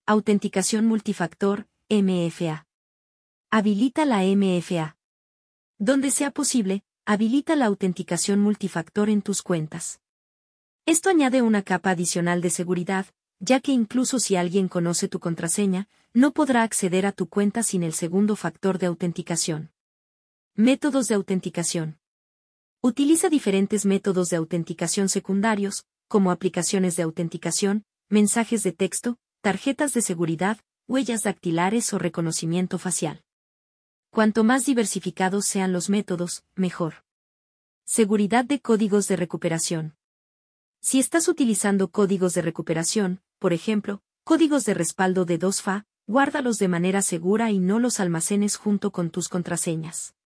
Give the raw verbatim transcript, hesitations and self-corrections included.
Autenticación multifactor, M F A. Habilita la M F A. Donde sea posible, habilita la autenticación multifactor en tus cuentas. Esto añade una capa adicional de seguridad, ya que incluso si alguien conoce tu contraseña, no podrá acceder a tu cuenta sin el segundo factor de autenticación. Métodos de autenticación. Utiliza diferentes métodos de autenticación secundarios, como aplicaciones de autenticación, mensajes de texto, tarjetas de seguridad, huellas dactilares o reconocimiento facial. Cuanto más diversificados sean los métodos, mejor. Seguridad de códigos de recuperación. Si estás utilizando códigos de recuperación, por ejemplo, códigos de respaldo de dos F A, guárdalos de manera segura y no los almacenes junto con tus contraseñas.